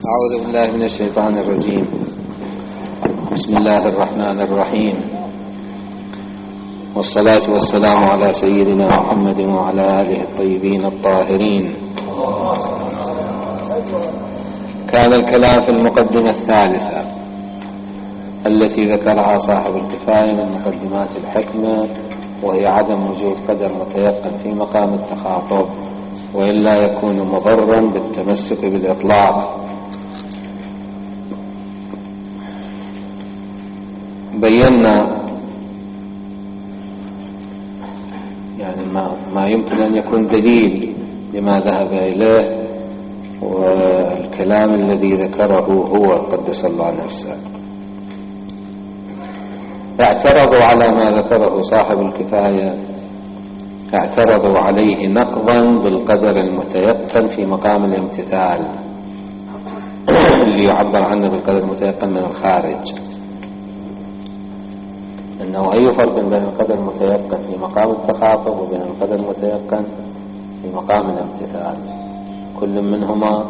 أعوذ بالله من الشيطان الرجيم. بسم الله الرحمن الرحيم، والصلاة والسلام على سيدنا محمد وعلى آله الطيبين الطاهرين. كان الكلام في المقدمة الثالثة التي ذكرها صاحب الكفاية من مقدمات الحكمة، وهي عدم وجود قدر متيقن في مقام التخاطب، وإلا يكون مضرا بالتمسك بالإطلاق. بينا يعني ما يمكن أن يكون دليل لما ذهب إليه، والكلام الذي ذكره هو قدس الله نفسه. اعترضوا على ما ذكره صاحب الكفاية، اعترضوا عليه نقضا بالقدر المتيقن في مقام الامتثال اللي يعبر عنه بالقدر المتيقن من الخارج. أنه أي فرق بين القدر المتيقن في مقام التخاطب وبين القدر المتيقن في مقام الامتثال؟ كل منهما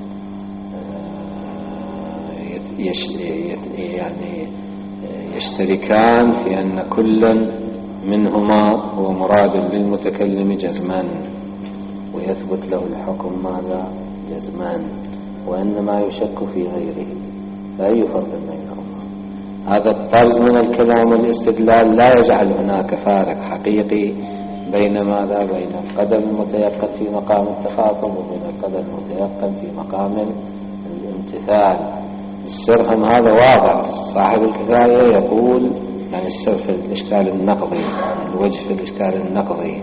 يعني يشتركان في أن كل منهما هو مراد للمتكلم جزما، ويثبت له الحكم ماذا؟ جزما، وإنما يشك في غيره. فأي فرق بينهما؟ هذا الطرز من الكلام والاستدلال لا يجعل هناك فارق حقيقي بين ماذا؟ بين القدر المتيقن في مقام التخاطب وبين القدر المتيقن في مقام الامتثال. السر هم هذا واضح. صاحب الكفاية يقول يعني السر في الإشكال النقضي، الوجه في الإشكال النقضي.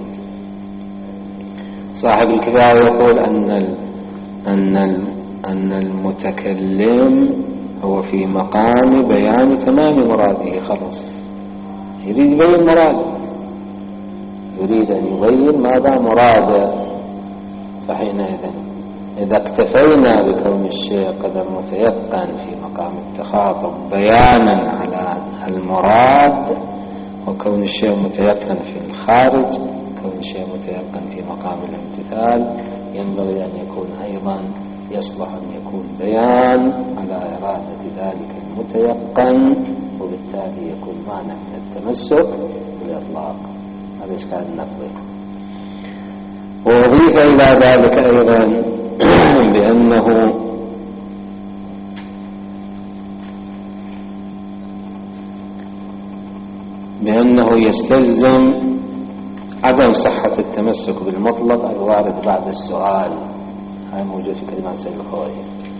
صاحب الكفاية يقول أن المتكلم هو في مقام بيان تمام مراده. خلص، يريد يبين مراده، يريد أن يبين ماذا مراده. فحينئذ إذا اكتفينا بكون الشيء قدر متيقن في مقام التخاطب بيانا على المراد، وكون الشيء متيقن في الخارج، كون الشيء متيقن في مقام الامتثال، ينبغي أن يكون أيضا يصلح أن يكون بيان على إرادة ذلك المتيقن، وبالتالي يكون مانع من التمسك بالإطلاق. هذا إشكال النقضي. وأضيف إلى ذلك أيضا بأنه يستلزم عدم صحة التمسك بالمطلق الوارد بعد السؤال. هاي موجود في كلمات سيد الخوي.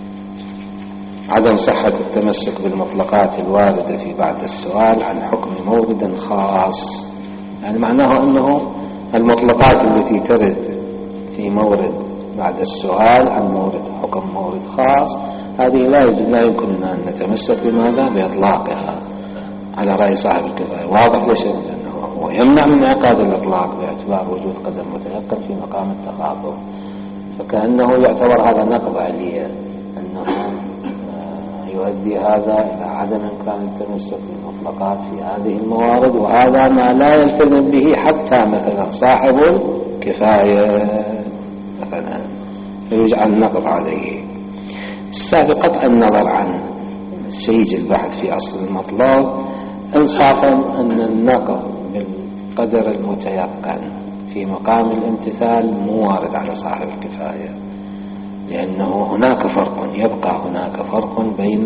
عدم صحة التمسك بالمطلقات الواردة في بعد السؤال عن حكم مورد خاص، يعني معناه أنه المطلقات التي ترد في مورد بعد السؤال عن مورد حكم مورد خاص، هذه لا يمكننا أن نتمسك بماذا؟ بإطلاقها على رأي صاحب الكفاية. واضح ليش؟ لأنه هو يمنع من انعقاد الإطلاق باعتبار وجود قدر متيقن في مقام التخاطب. فكأنه يعتبر هذا نقض عليه، أنه يؤدي هذا إلى عدم إمكان التمسك بالمطلقات في هذه الموارد، وهذا ما لا يلتزم به حتى مثلا صاحب الكفاية مثلا، فيجعل نقض عليه. السابقة النظر عن سيج البحث في أصل المطلب، انصافا أن النقض بالقدر المتيقن في مقام الامتثال مو وارد على صاحب الكفاية، لأنه هناك فرق، يبقى هناك فرق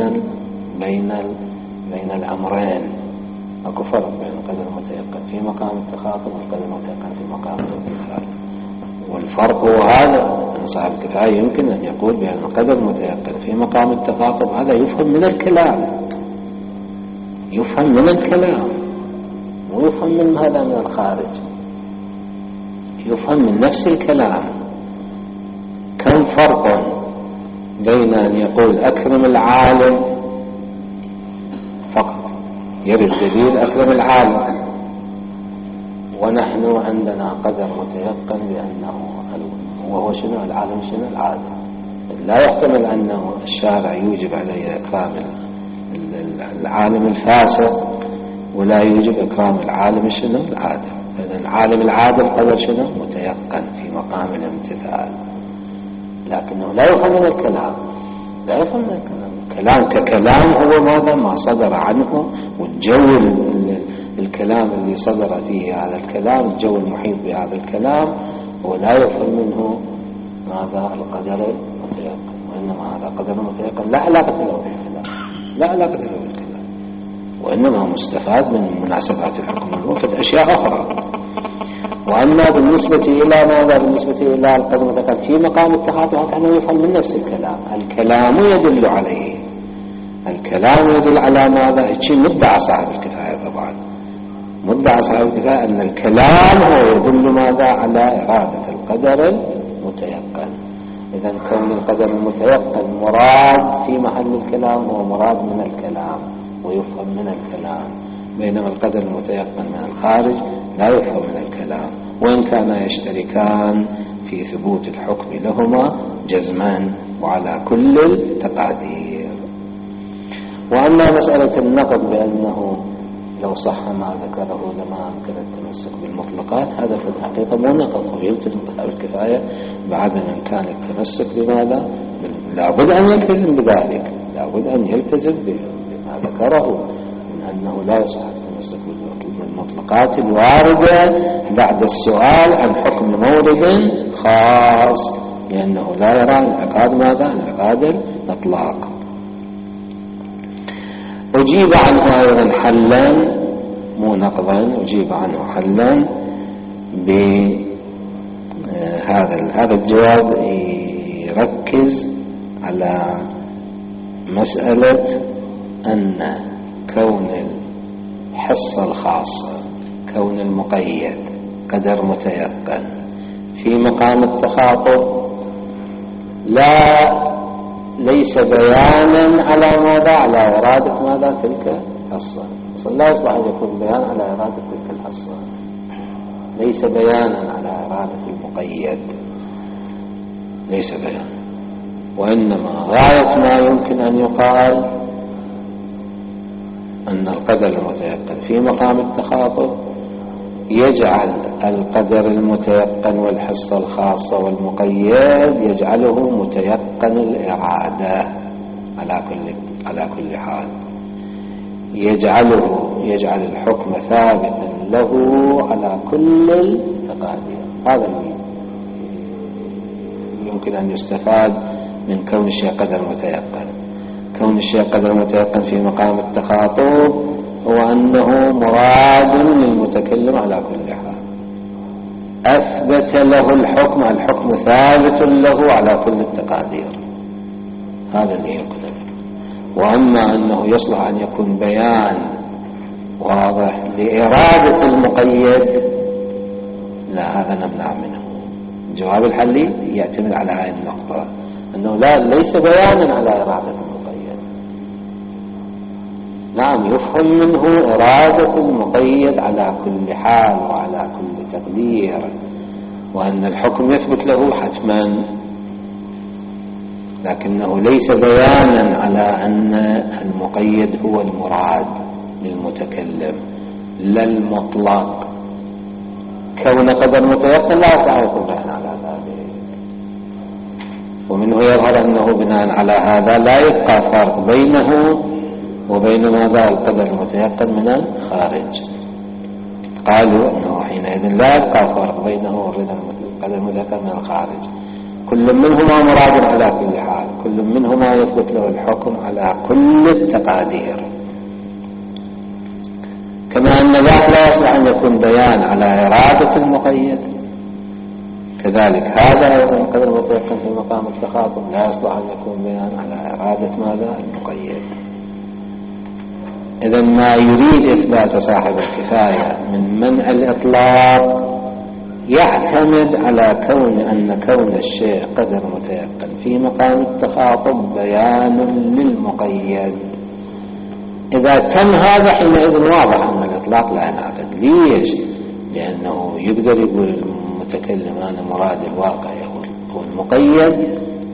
بين الأمرين. أكو فرق بين القدر المتيقن في مقام التخاطب والقدر المتيقن في مقام الامتثال. والفرق هو هذا، أن صاحب الكفاية يمكن أن يقول بأن القدر المتيقن في مقام التخاطب هذا يفهم من الكلام، يفهم من الكلام، ويفهم من هذا من الخارج، يفهم من نفس الكلام. كم فرق بين أن يقول أكرم العالم فقط، يرد دليل أكرم العالم، ونحن عندنا قدر متيقن بأنه وهو شنو العالم؟ شنو العالم؟ لا يحتمل أنه الشارع يوجب عليه إكرام العالم الفاسق، ولا يوجب إكرام العالم شنو العادل. إذن العالم العادل قدر شنو؟ متيقن في مقام الامتثال، لكنه لا يفهم من الكلام. لا يفهم من الكلام. الكلام ككلام هو ماذا؟ ما صدر عنه، والجو الكلام اللي صدر فيه هذا الكلام، الجو المحيط بهذا الكلام، هو لا يفهم منه ماذا؟ القدر المتيقن. وإنما هذا قدر المتيقن لا علاقة له بالكلام، لا علاقة له بالكلام، وإنما مستفاد من مناسبات الحكم الموجود أشياء أخرى. وأما بالنسبة إلى ماذا؟ بالنسبة إلى القدر المتيقن في مقام التخاطب كأنه يفهم من نفس الكلام. الكلام يدل عليه، الكلام يدل على ماذا؟ الشيء مدعى صاحب الكفاية. طبعا مدعى صاحب الكفاية أن الكلام هو يدل ماذا؟ على إرادة القدر المتيقن. إذن كون القدر المتيقن مراد في محل الكلام هو مراد من الكلام ويفهم من الكلام، بينما القدر المتيقن من الخارج لا يفهم من الكلام، وإن كانا يشتركان في ثبوت الحكم لهما جزما وعلى كل التقادير. وأما مسألة النقض بأنه لو صح ما ذكره لما أمكن التمسك بالمطلقات، هذا في الحقيقة مو نقض، ويلتزم بهذه الكفاية بعدم إمكان التمسك بماذا؟ لابد أن يلتزم بذلك، لابد أن يلتزم بما ذكره من أنه لا يصح التمسك بالمطلقات الواردة بعد السؤال عن حكم مورد خاص، لأنه لا يرى انعقاد ماذا؟ انعقاد الإطلاق. أجيب عنه أيضا حلا، مو نقضا، أجيب عنه حلا بهذا الجواب يركز على مسألة أن كون الحصة الخاصة، كون المقيد قدر متيقن في مقام التخاطب ليس بيانا على ماذا؟ على إرادة ماذا؟ تلك الحصة. لا يصلح أن يكون بيان على إرادة تلك الحصة، ليس بيانا على إرادة المقيد، ليس بيانا، وإنما غاية ما يمكن أن يقال أن القدر المتيقن في مقام التخاطب يجعل القدر المتيقن والحصة الخاصة والمقيد يجعله متيقن الإرادة على كل حال، يجعل الحكم ثابتا له على كل التقادير. هذا اللي يمكن أن يستفاد من كون الشيء قدر متيقن. كون الشيء قدر متيقن في مقام التخاطب هو أنه مراد للمتكلم على كل حال، أثبت له الحكم ثابت له على كل التقادير. هذا اللي يكون. وأما أنه يصلح أن يكون بيان واضح لإرادة المقيد، لا، هذا نمنع منه. الجواب الحلي يعتمد على هذه النقطة، أنه ليس بيانا على إرادة المقيد. نعم، يفهم منه إرادة المقيد على كل حال وعلى كل تقدير، وأن الحكم يثبت له حتما، لكنه ليس بيانا على أن المقيد هو المراد للمتكلم، لا المطلق. كون قدر متيقن لا يكون بيان على ذلك، ومنه يظهر أنه بناء على هذا لا يبقى فرق بينه وبين ماذا؟ القدر المتيقن من الخارج. قالوا أنه حينئذ لا يبقى فرق بينه وبين القدر المتيقن من الخارج، كل منهما مراد على كل حال، كل منهما يثبت له الحكم على كل التقادير. كما أن ذاك لا يصلح أن يكون بيان على إرادة المقيد، كذلك هذا أيضا القدر المتيقن في مقام التخاطب لا يصلح أن يكون بيان على إرادة ماذا؟ المقيد. إذن ما يريد إثبات صاحب الكفاية من منع الإطلاق يعتمد على كون الشيء قدر متيقن في مقام التخاطب بيان للمقيد. إذا تم هذا حينئذ واضح أن الإطلاق لا ينعقد. ليش؟ لأنه يقدر يقول المتكلم أنا مراد الواقع هو المقيد،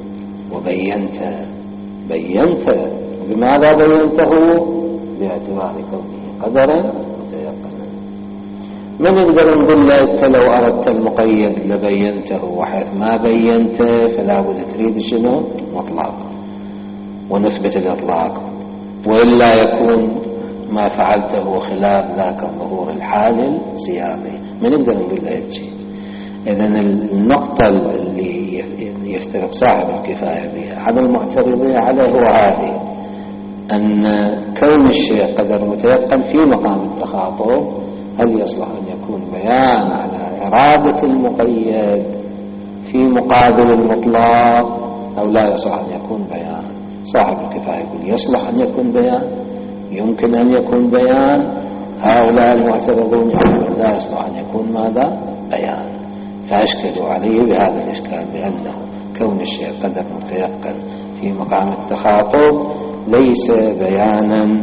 وبينت بماذا بينته؟ باعتبار كونه قدرا متيقنا. من يقدر نقول له لو أردت المقيد لبينته، وحيث ما بينته فلا بد تريد شنو؟ مطلق. ونثبت الإطلاق، وإلا يكون ما فعلته خلاف ذاك الظهور الحالي السياقي. ما نقدر نقول له هيك شيء. إذن النقطة اللي يفترق صاحب الكفاية بها عدم المعترضين عليه هو هذه، أن كون الشيء قدر متيقن في مقام التخاطب هل يصلح أن يكون بيان على إرادة المقيد في مقابل المطلق أو لا يصلح أن يكون بيان؟ صاحب الكفاية يقول يصلح أن يكون بيان، يمكن أن يكون بيان. هؤلاء المعترضون يقولون لا يصلح أن يكون ماذا؟ بيان. فأشكلوا عليه بهذا الإشكال بأنه كون الشيء قدر متيقن في مقام التخاطب ليس بيانا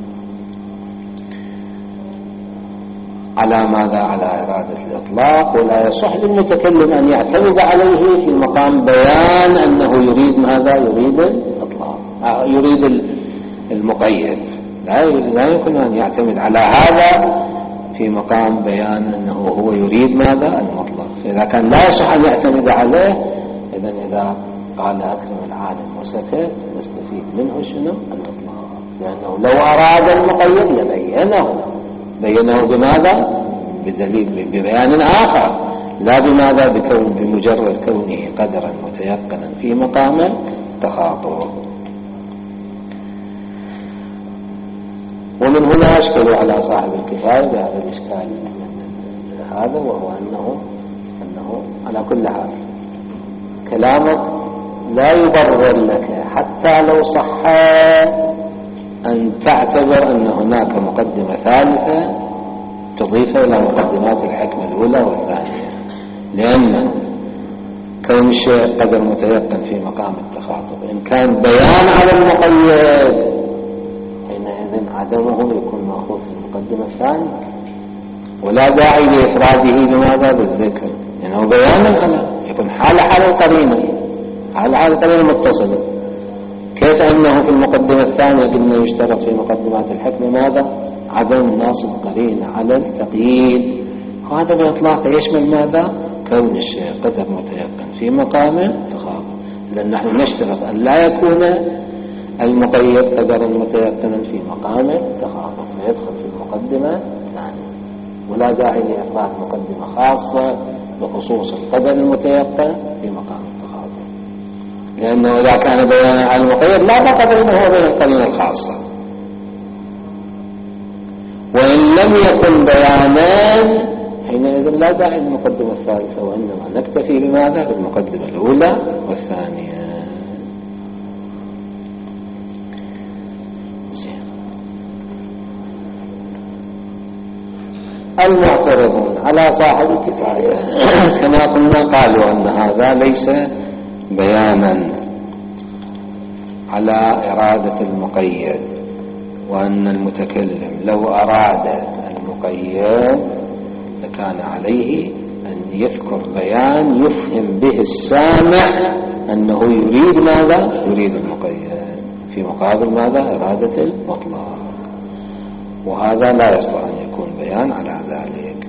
على ماذا؟ على إرادة الإطلاق، ولا يصح للمتكلم أن يعتمد عليه في مقام بيان أنه يريد ماذا؟ يريد الإطلاق، يريد المقيد. لا يمكن أن يعتمد على هذا في مقام بيان أنه هو يريد ماذا؟ المطلق. فإذا كان لا يصح أن يعتمد عليه، إذا قال أكرم العالم وسكت نستفيد منه شنو؟ الإطلاق. لأنه لو أراد المقيد بينه بماذا؟ بدليل ببيان آخر، لا بماذا؟ بمجرد كونه قدرا متيقنا في مقام التخاطب. ومن هنا أشكلوا على صاحب الكفاية بهذا الإشكال هذا، وهو أنه على كل حال كلامك لا يبرر لك حتى لو صح أن تعتبر أن هناك مقدمة ثالثة تضيف إلى مقدمات الحكمة الأولى والثانية، لأن كون الشيء قدر متيقن في مقام التخاطب إن كان بيان على المقيد حينئذ عدمه يكون مأخوذ في المقدمة الثانية، ولا داعي لإفراده بماذا؟ بالذكر، لأنه يعني بيان على يكون حال القرينة متصلة. كيف أنه في المقدمة الثانية قلنا يشترط في مقدمات الحكمة ماذا؟ عدم ناصب قرينة على التقييد، وهذا بإطلاقه يشمل ماذا؟ كون الشيء قدر متيقن في مقام التخاطب. لأن نحن نشترط أن لا يكون المقيد قدرا متيقنا في مقام التخاطب فيدخل في المقدمة الثانية، ولا داعي لإفراد مقدمة خاصة بخصوص القدر المتيقن في مقام التخاطب، لأنه إذا كان بيانا على المقيد لا فرق بينه وبين القرينة الخاصة. وإن لم يكن بيانا حينئذ لا داعي للمقدمة الثالثة، وإنما نكتفي بماذا؟ بالمقدمة الأولى والثانية. المعترضون على صاحب الكفاية كما قلنا قالوا أن هذا ليس بيانا على إرادة المقيد، وأن المتكلم لو أراد المقيد لكان عليه أن يذكر بيان يفهم به السامع أنه يريد ماذا؟ يريد المقيد في مقابل ماذا؟ إرادة المطلق، وهذا لا يصلح أن يكون بيان على ذلك.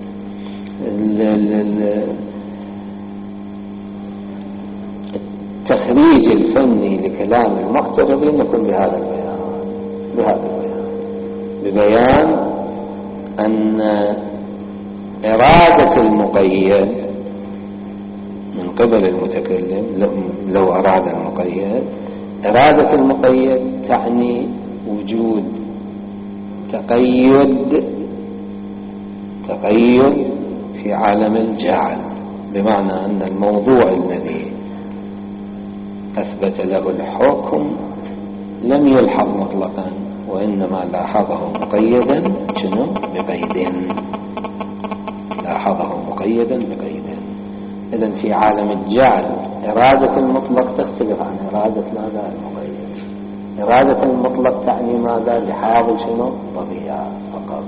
التخريج الفني لكلام المعترضين يكون بهذا البيان ببيان أن إرادة المقيد من قبل المتكلم لو أراد المقيد، إرادة المقيد تعني وجود تقيد في عالم الجعل، بمعنى أن الموضوع الذي أثبت له الحكم لم يلحظ مطلقا، وإنما لاحظه مقيدا بقيد. إذن في عالم الجعل إرادة المطلق تختلف عن إرادة ماذا؟ المقيد. إرادة المطلق تعني ماذا؟ لحاظ طبيعة فقط،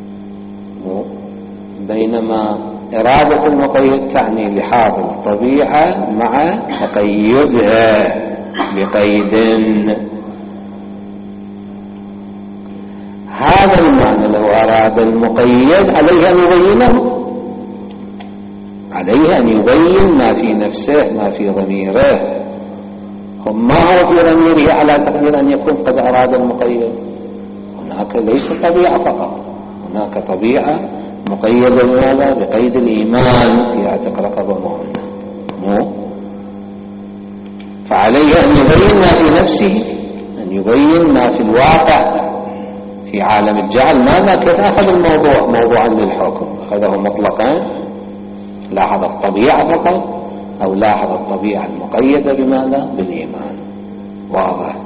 بينما إرادة المقيد تعني لحاظ الطبيعة مع تقيدها بقيد. هذا المعنى لو أراد المقيد عليه أن يبين ما في نفسه، ما في ضميره، ما هو في ضميره على تقدير أن يكون قد أراد المقيد؟ هناك ليس طبيعة فقط، هناك طبيعة مقيدة بماذا؟ بقيد الإيمان في عتق رقبة مؤمنة. فعليه أن يبين ما في نفسه، أن يبين ما في الواقع في عالم الجعل. ماذا؟ كيف أخذ الموضوع موضوعا للحكم؟ أخذه مطلقا، لاحظ الطبيعة فقط، أو لاحظ الطبيعة المقيدة بماذا؟ بالإيمان. واضح.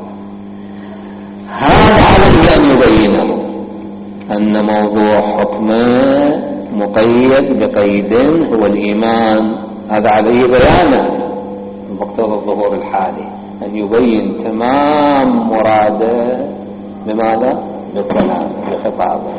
هذا عليه أن يبينه، أن موضوع حكمه مقيد بقيد هو الإيمان. هذا عليه بيانه بمقتضى الظهور الحالي، أن يبين تمام مراده بماذا؟ بالكلام، بخطابه.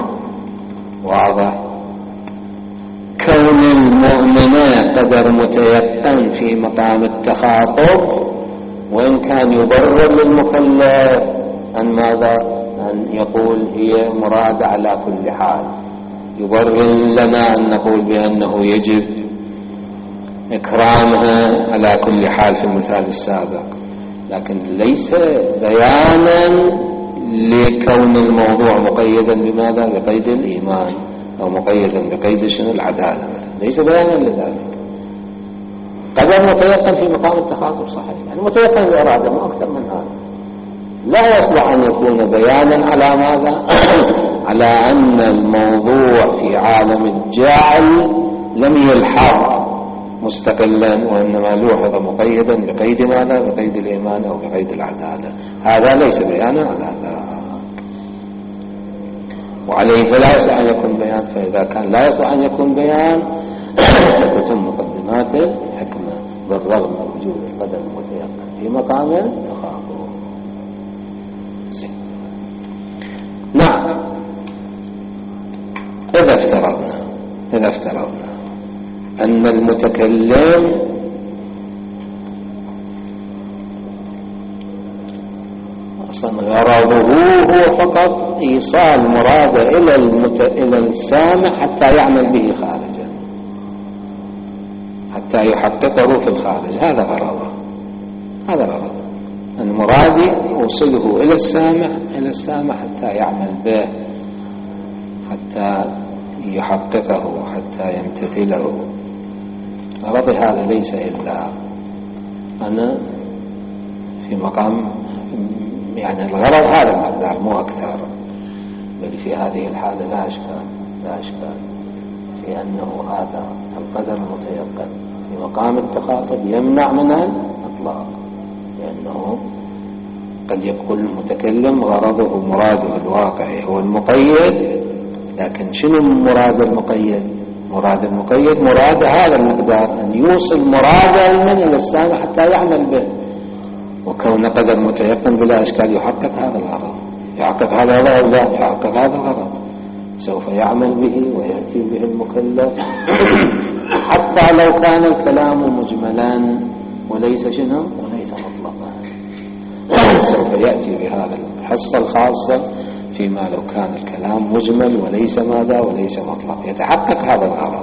واضح. كون المؤمن قدر متيقن في مقام التخاطب، وإن كان يبرر للمكلف أن ماذا؟ أن يقول هي مراد على كل حال. يبرر لنا أن نقول بأنه يجب إكرامها على كل حال في المثال السابق، لكن ليس بيانا لكون الموضوع مقيدا بماذا؟ بقيد الإيمان، أو مقيدا بقيد شنو؟ العدالة مثلا. ليس بيانا لذلك. قدر متيقن في مقام التخاطب صحيح، يعني متيقن الإرادة، ما أكثر من هذا. لا يصلح أن يكون بيانا على ماذا؟ على أن الموضوع في عالم الجعل لم يلحظ مستقلا، وإنما لوحظ مقيدا بقيد ماذا؟ بقيد الإيمان أو بقيد العدالة. هذا ليس بيانا على ذلك، وعليه فلا يصح أن يكون بيان. فإذا كان لا يصح أن يكون بيان فتتم مقدمات الحكمة بالرغم من وجود القدر المتيقن في مقام التخاطب. نعم. إذا افترضنا أن المتكلم غرضه هو فقط إيصال مراده إلى السامع حتى يعمل به خارجا، حتى يحققه في الخارج. هذا غرضه. المراد يوصله إلى السامع حتى يعمل به، حتى يحققه، حتى يمتثله. غرض هذا ليس إلا أنا في مقام، يعني الغرض هذا المقدار مو أكثر. بل في هذه الحالة لا أشكال في أنه هذا القدر المتيقن في مقام التخاطب يمنع من الإطلاق، لأنه قد يقول المتكلم غرضه مراده الواقعي هو المقيد، لكن شنو مراد المقيد؟ مراد هذا المقدار أن يوصل مراده من إلى السامع حتى يعمل به. وكون قدر متيقن بلا إشكال يحقق هذا الغرض، يحقق هذا الغرض، لا يحقق هذا الغرض، سوف يعمل به ويأتي به المكلف حتى لو كان الكلام مجملا وليس شنو؟ وليس مطلقا. سوف يأتي بهذا الحصة الخاصة فيما لو كان الكلام مجمل وليس ماذا؟ وليس مطلق، يتحقق هذا الغرض.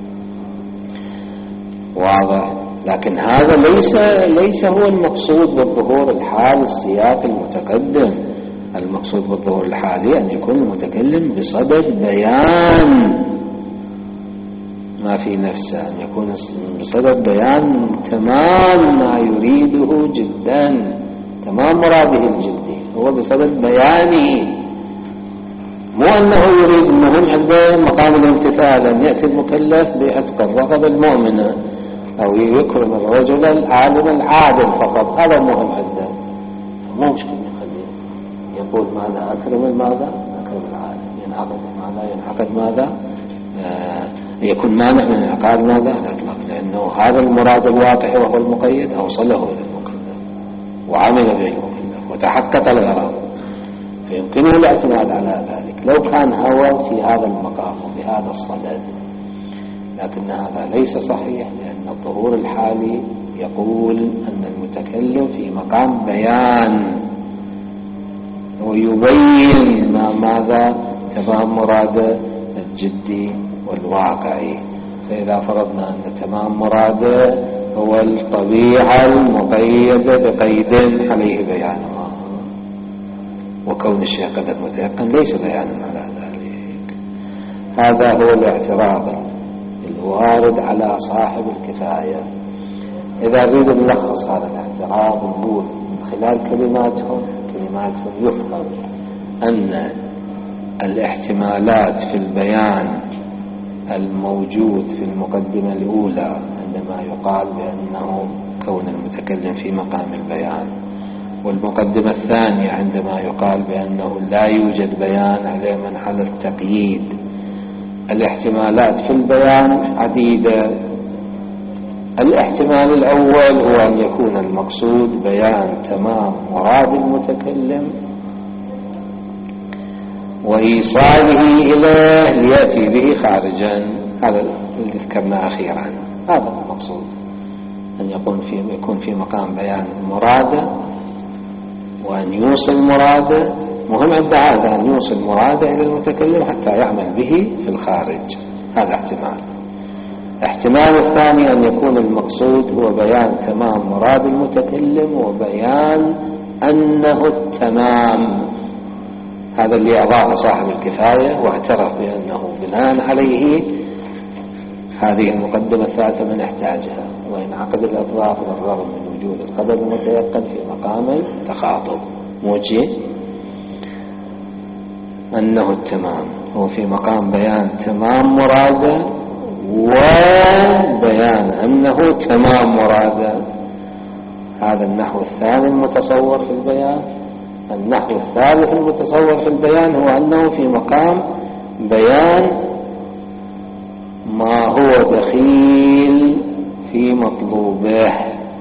واضح. لكن هذا ليس هو المقصود بالظهور الحالي السياق المتقدم. المقصود بالظهور الحالي أن يكون المتكلم بصدد بيان ما في نفسه، أن يكون بصدد بيان تمام ما يريده جدا، تمام مراده الجدي، هو بصدد بيانه. مو أنه يريد، المهم عنده مقام الامتثال أن يأتي المكلف بعتق الرقبة المؤمنة أو يكرم الرجل العالم العادل فقط. هذا مهم عنده، مو مشكلة يخليه يقول ماذا؟ أكرم العالم. ينعقد ماذا؟ يكون مانع من انعقاد ماذا؟ الإطلاق، لأنه هذا المراد الواقعي وهو المقيد أوصله إلى المكلف وعمل به المكلف وتحقق الغرض، فيمكنه الاعتماد على ذلك لو كان هو في هذا المقام وبهذا الصدد. لكن هذا ليس صحيح، لأن الظهور الحالي يقول أن المتكلم في مقام بيان ويبين ماذا؟ تمام مراده الجدي والواقعي. فإذا فرضنا أن تمام مراده هو الطبيعة المقيدة بقيد عليه بيانها، وكون الشيء قدر متيقن ليس بيانا على ذلك. هذا هو الاعتراض الوارد على صاحب الكفاية. إذا نريد نلخص هذا الاعتراض نقول من خلال كلماتهم يفهم أن الاحتمالات في البيان الموجود في المقدمة الأولى عندما يقال بأنه كون المتكلم في مقام البيان، والمقدمة الثانية عندما يقال بأنه لا يوجد بيان عليه منحل التقييد. الاحتمالات في البيان عديدة. الاحتمال الأول هو أن يكون المقصود بيان تمام مراد المتكلم وإيصاله إليه ليأتي به خارجا، هذا اللي ذكرناه أخيرا. هذا المقصود، أن يكون في مقام بيان مراده وأن يوصل مراده. مهم عند هذا أن يوصل مراده إلى المتكلم حتى يعمل به في الخارج. هذا احتمال الثاني أن يكون المقصود هو بيان تمام مراد المتكلم وبيان أنه التمام. هذا اللي أضاف صاحب الكفاية واعترف بأنه بناء عليه هذه المقدمة الثالثة من احتاجها، وينعقد الإطلاق بالرغم من وجود القدر المتيقن في مقام التخاطب موجه أنه التمام. هو في مقام بيان تمام مراده وبيان أنه تمام مراده. هذا النحو الثاني المتصور في البيان. النحو الثالث المتصور في البيان هو أنه في مقام بيان ما هو دخيل في مطلوبه.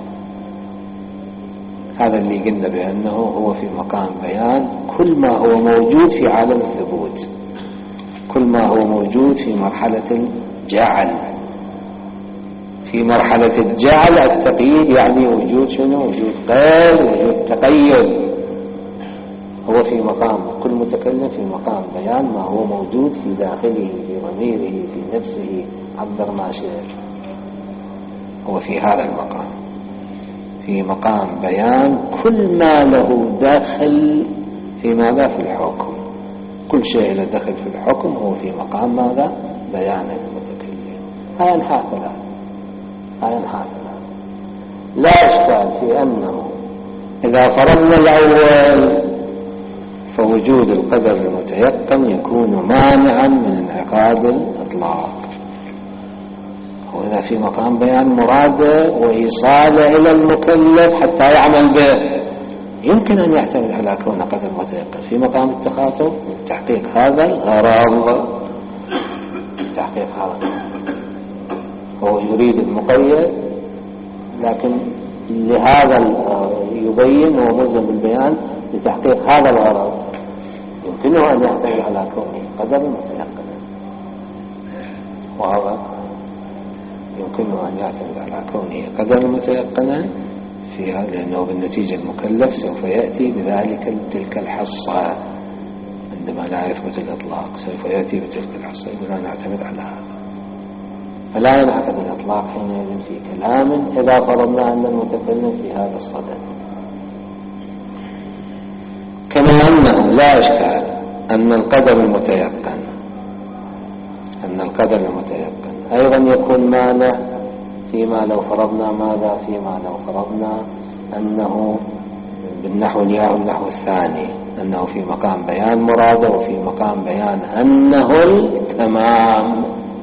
هذا اللي قلنا بأنه هو في مقام بيان كل ما هو موجود في عالم الثبوت، كل ما هو موجود في مرحلة الجعل. في مرحلة الجعل التقييد يعني وجود شنو؟ وجود قيد، وجود تقيد. هو في مقام كل متكلم في مقام بيان ما هو موجود في داخله، في ضميره، في نفسه، عبر ما شاء. هو في هذا المقام في مقام بيان كل ما له دخل في ماذا؟ في الحكم. كل شيء له دخل في الحكم هو في مقام ماذا؟ بيان المتكلم. هاي أنحاء ثلاث. لا إشكال في أنه إذا فرضنا الأول فوجود القدر المتيقن يكون مانعا من انعقاد الإطلاق. وإذا في مقام بيان مراده وإيصاله إلى المكلف حتى يعمل به، يمكن أن يعتمد على كون قدر متيقن في مقام التخاطب لتحقيق هذا الغرض. هو يريد المقيد، لكن لهذا يبين هو ملزم بالبيان لتحقيق هذا الغرض. يمكنه أن يعتمد على كونه قدر متيقنا، وهذا يمكنه أن يعتمد على كونه قدر متيقنا في هذا، لأنه بالنتيجة المكلف سوف يأتي بذلك تلك الحصة عندما لا يثبت الإطلاق، سوف يأتي بتلك الحصة. يقول أنا أعتمد على هذا، فلا ينعقد الإطلاق حينئذ في كلام إذا فرضنا أن المتكلم في هذا الصدد. كما أنه لا إشكال أن القدر المتيقن أيضا يكون مانع فيما لو فرضنا ماذا؟ فيما لو فرضنا أنه بالنحو النحو الثاني أنه في مقام بيان مراده وفي مقام بيان أنه التمام.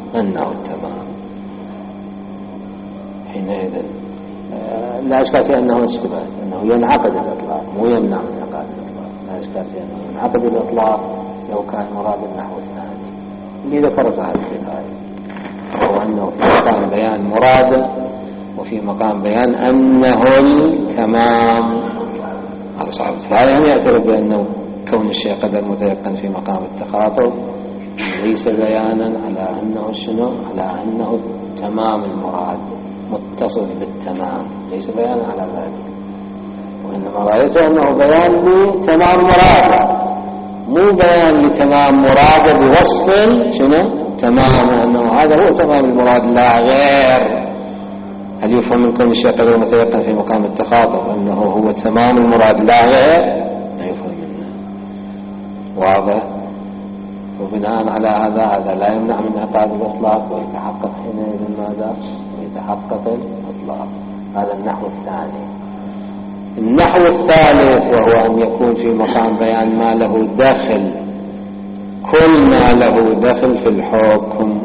حينئذ لا إشكال في أنه اشتباه، أنه ينعقد الإطلاق مو يمنع من انعقاد الإطلاق. لا إشكال في أنه ينعقد الإطلاق لو كان مراد النحو الثاني اللي ذكر صاحب الكفاية، وهو أنه في مقام بيان مراده وفي مقام بيان أنه التمام. هذا صاحب الكفاية يعني يعترف بأنه كون الشيء قدر متيقن في مقام التخاطب ليس بيانا على أنه شنو؟ على أنه تمام المراد متصل بالتمام، ليس بيانا على ذلك. وإنما رأيته أنه بيان لتمام مراده، مو بيان لتمام مراده بوصف شنو؟ تمام، أنه هذا هو تمام المراد لا غير. هل يفهم من كون الشيء قدر متيقن في مقام التخاطب أنه هو تمام المراد لا غير؟ لا يفهم منه. واضح؟ وبناء على هذا لا يمنع من إعقاد الإطلاق، ويتحقق حينئذ ماذا؟ ويتحقق الإطلاق. هذا النحو الثاني. النحو الثالث وهو أن يكون في مقام بيان ما له دخل، كل ما له دخل في الحكم،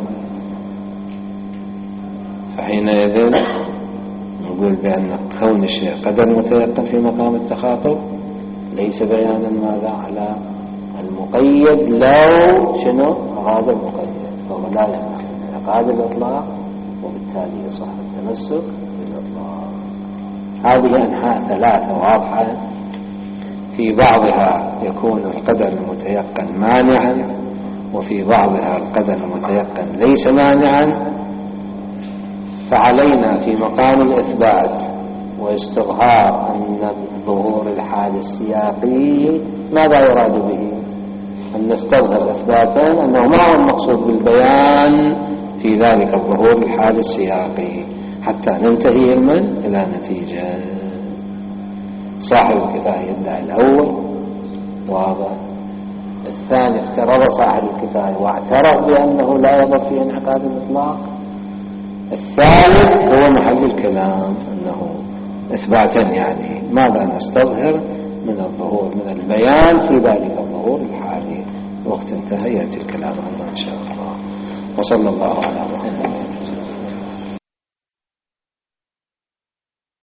فحينئذ نقول بأن كون الشيء قدر متيقن في مقام التخاطب ليس بيانا ماذا على المقيد لو شنو غاب المقيد، فهو لا يمنع من إعقاد الإطلاق، وبالتالي يصح التمسك بالإطلاق. هذه أنحاء ثلاثة واضحة، في بعضها يكون القدر المتيقن مانعا، وفي بعضها القدر المتيقن ليس مانعا. فعلينا في مقام الإثبات واستظهار أن ظهور الحال السياقي ماذا يراد به؟ أن نستظهر إثباتا أنه ما هو المقصود بالبيان في ذلك الظهور الحال السياقي، حتى ننتهي علما إلى نتيجة. صاحب الكفاية يدعي الأول واضح، الثاني افترض صاحب الكفاية واعترف بأنه لا يضر في انعقاد الإطلاق، الثالث هو محل الكلام أنه إثباتا يعني ماذا نستظهر من الظهور من البيان في ذلك الظهور الحالي. وقت انتهى يأتي الكلام عنه إن شاء الله. وصلى الله على محمد.